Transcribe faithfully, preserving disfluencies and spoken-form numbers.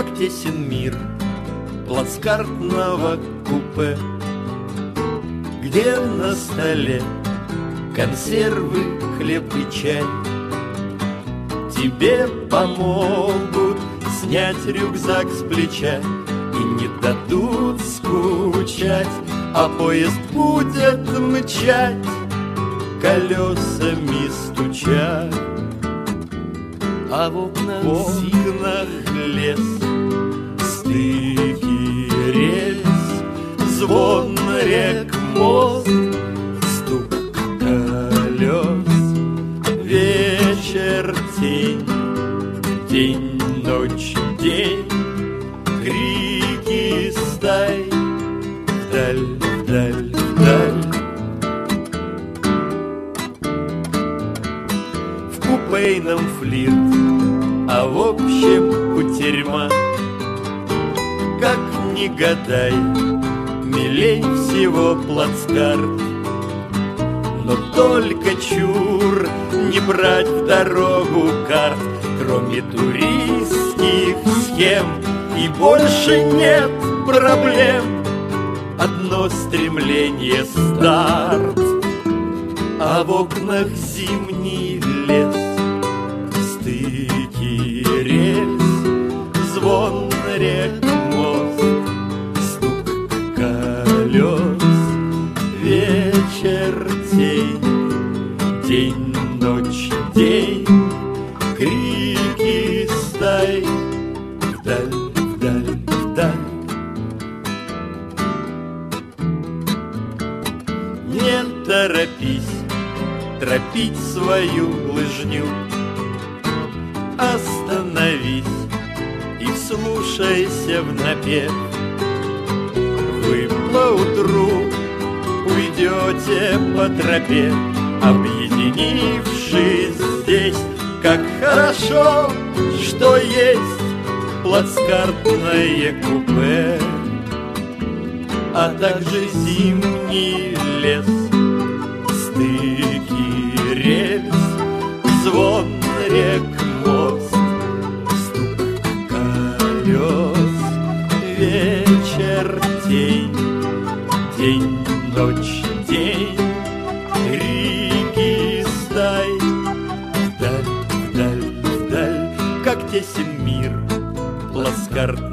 как тесен мир плацкартного купе, где на столе консервы, хлеб и чай. Тебе помогут снять рюкзак с плеча и не дадут скучать, а поезд будет мчать, колесами стуча. А в окнах, в окнах лес, стыки рельс, звон рек, мост, стук колес. Вечер, тень, день, ночь, день, крики стай, вдаль, вдаль, вдаль. В купейном флирт, а в общем кутерьма. Как ни гадай, милей всего плацкарт. Но только чур не брать в дорогу карт, кроме туристских схем, и больше нет проблем. Одно стремление — старт, а в окнах зимний лес, стыки рельс, звон рек, мост, стук колес. Вечер, тень, день, ночь, день, крики стай, вдаль, вдаль, вдаль. Не торопись тропить свою лыжню, остановись и вслушайся в напев. Вы поутру уйдете по тропе, объединившись здесь. Как хорошо, что есть плацкартное купе, а также зимний лес, стыки рельс, звон рек, мост, стук колес. Вечер, тень, день, ночь, день, крики стай, вдаль, вдаль, вдаль. Как тесен мир плацкарт